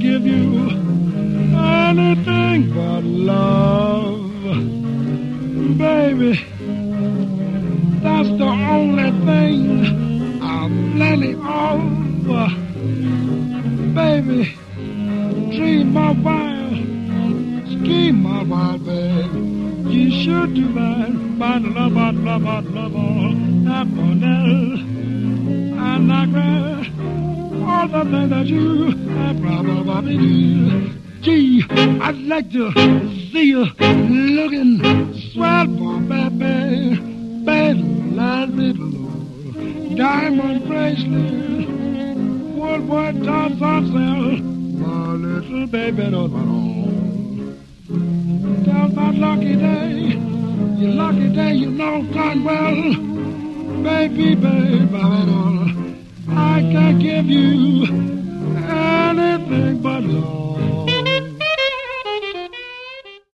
give you anything but love. Baby, that's the only thing I'm plenty of. Baby, dream my wild, scheme my wild, baby. You should do that. But love, and I grab all the things that you probably do. Gee, I'd like to see you looking swell for baby, baby, little diamond bracelet, woodwork top cell, my little baby knows my own. Tell that lucky day, your lucky day, you know darn well, baby, I can give you